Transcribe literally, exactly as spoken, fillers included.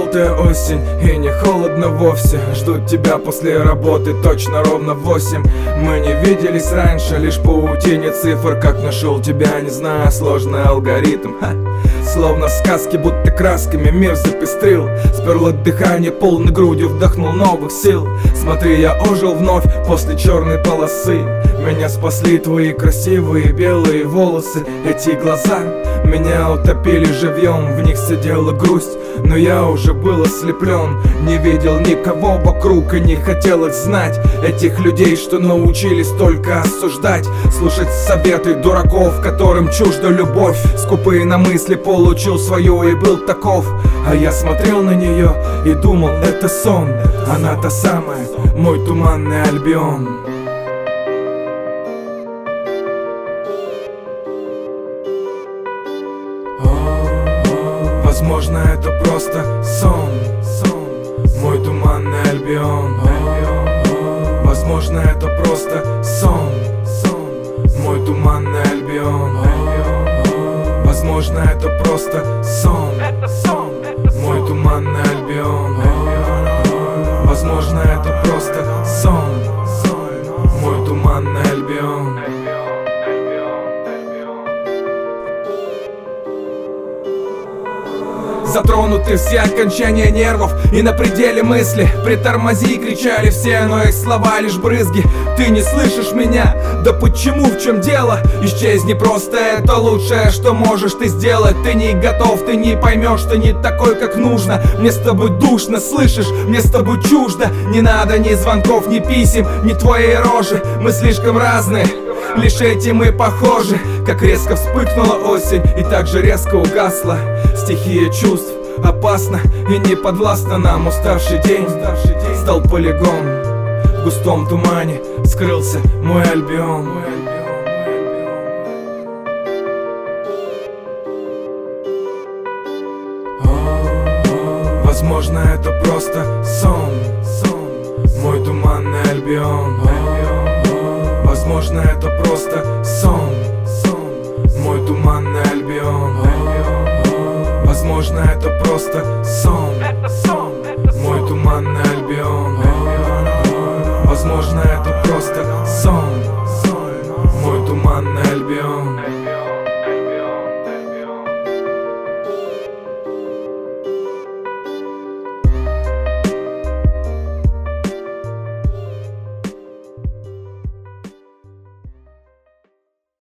желтая осень и не холодно вовсе. Ждут тебя после работы точно ровно в восемь. Мы не виделись раньше, лишь паутине цифр. Как нашел тебя, не знаю, сложный алгоритм. Ха. Словно в сказке, будто красками мир запестрил. Сперло дыхание, полной грудью вдохнул новых сил. Смотри, я ожил вновь после черной полосы. Меня спасли твои красивые белые волосы. Эти глаза меня утопили живьем. В них сидела грусть, но я уже был ослеплен. Не видел никого вокруг и не хотел их знать. Этих людей, что научились только осуждать, слушать советы дураков, которым чужда любовь. Скупые на мысли, получил свое и был таков. А я смотрел на нее и думал, это сон. Она та самая, мой туманный Альбион. Возможно, это просто сон, сон, мой туманный Альбион. Возможно, это просто сон, сон, мой туманный Альбион. Возможно, это просто сон, мой туманный Альбион. Возможно, это просто сон, мой туманный Альбион. Затронуты все окончания нервов и на пределе мысли. Притормози, кричали все, но их слова лишь брызги. Ты не слышишь меня? Да почему, в чем дело? Исчезни просто, это лучшее, что можешь ты сделать. Ты не готов, ты не поймешь, ты не такой, как нужно. Мне с тобой душно, слышишь? Мне с тобой чуждо. Не надо ни звонков, ни писем, ни твоей рожи. Мы слишком разные, лишь этим мы похожи. Как резко вспыхнула осень и так же резко угасла. Стихия чувств опасна и не подвластна нам. Уставший день стал полигон. В густом тумане скрылся мой Альбион. Возможно, это просто сон, сон, мой туманный Альбион. Возможно, это просто сон, сон, мой туманный Альбион. Возможно, это просто сон.